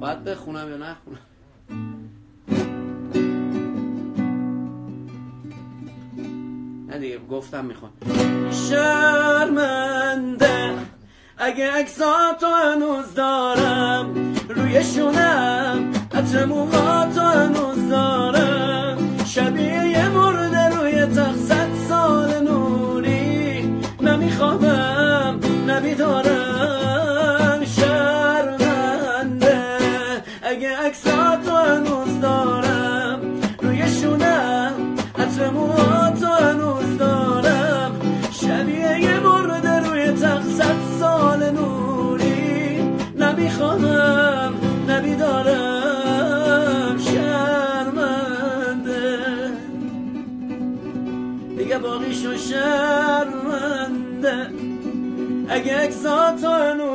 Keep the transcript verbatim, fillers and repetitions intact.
باید بخونم یا نخونم؟ نه دیگه گفتم میخوام. شرمنده اگه عکساتو هنوز دارم، روی شونم عطر موهاتو هنوز دارم، شبیه یه مرده روی تخت صد سال نوری، نمیخوامم نمیدارم. شرمنده اگه عکساتو هنوز دارم، روی شونم عطر موهاتو هنوز دارم، شبیه یه مرده روی تخت صد سال نوری، نمیخوامم نمیدارم. شرمنده دیگه باقی شو، شرمنده اگه عکساتو هنوز